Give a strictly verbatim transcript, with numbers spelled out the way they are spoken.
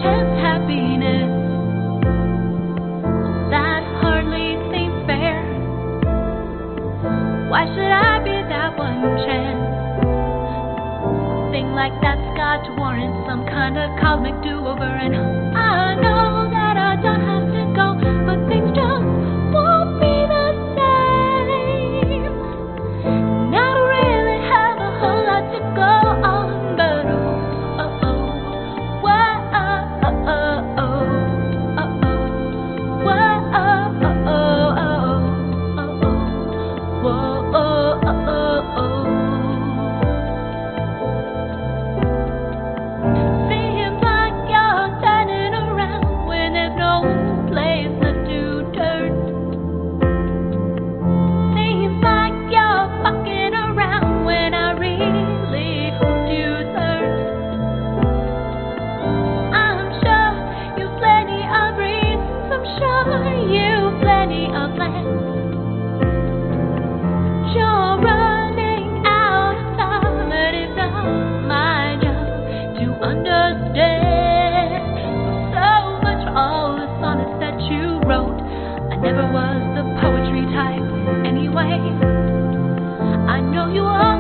chance happiness. That hardly seems fair. Why should I be that one chance? Thing like that's got to warrant some kind of cosmic do-over. And I know that I don't have to go, but things just won't be the same. And I don't really have a whole lot to go on, but oh, oh, oh, whoa, oh, oh, oh, oh, oh, whoa, oh, oh, oh, oh, oh, whoa, oh, oh, oh, oh. Seems like you're turning around when there's no place left to turn. Seems like you're fucking around when I really hoped you'd learn. I'm sure you've plenty of reasons, I'm sure you've plenty of plans. You're running out of time, but it's not my job to understand. So much for all the sonnets that you wrote. I never was the poetry type anyway. I know you are.